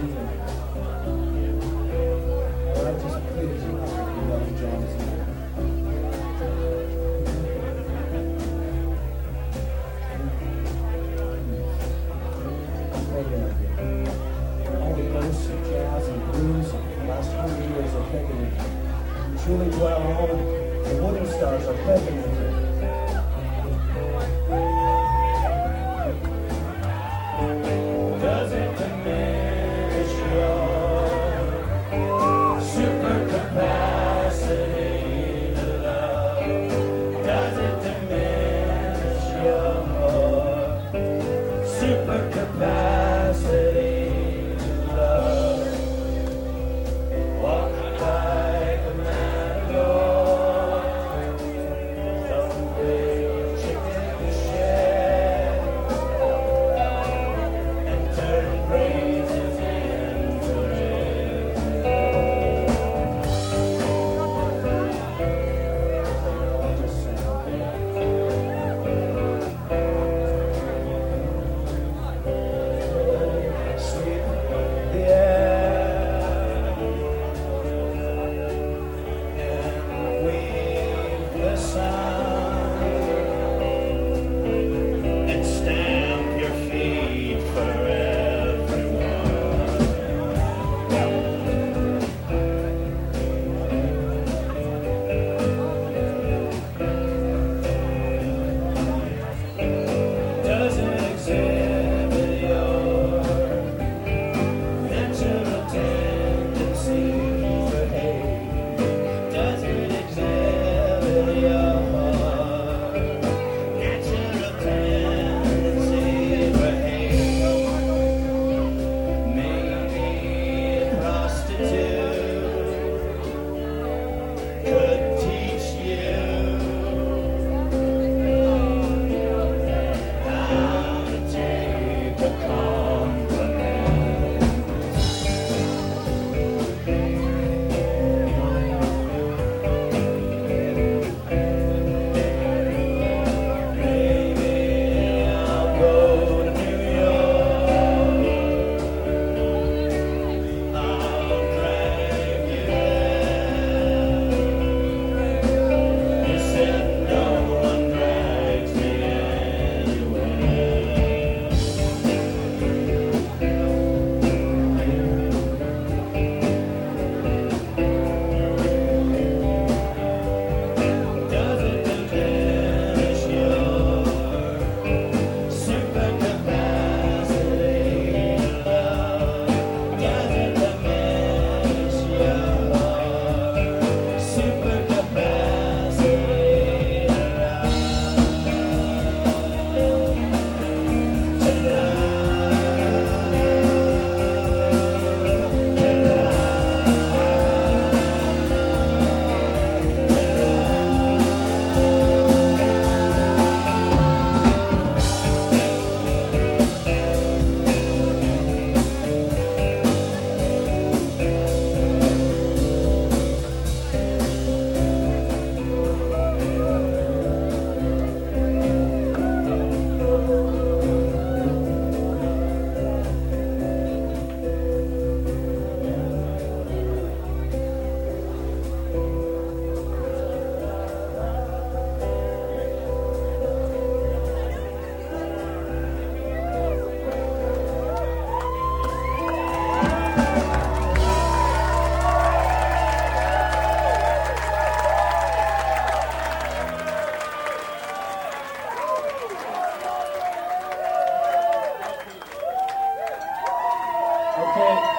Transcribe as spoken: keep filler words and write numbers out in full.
Truly dwell home, the wooden stars are present with it. Does it diminish your super capacity to love? Does it diminish your super capacity to love? Walk like a matador, some big chicken shed, and turn praises into sweep the air, and weave the sun, and stamp your feet for everyone. Does it exhibit your natural tendency for hate? Does it exhibit your natural tendency for hate? Maybe a prostitute could teach you how to take a compliment. Maybe I'll go to New York. I'll drag you there. You said no one drags me anywhere. Does it diminish your super capacity to love? Does it diminish your super capacity to love? To Okay.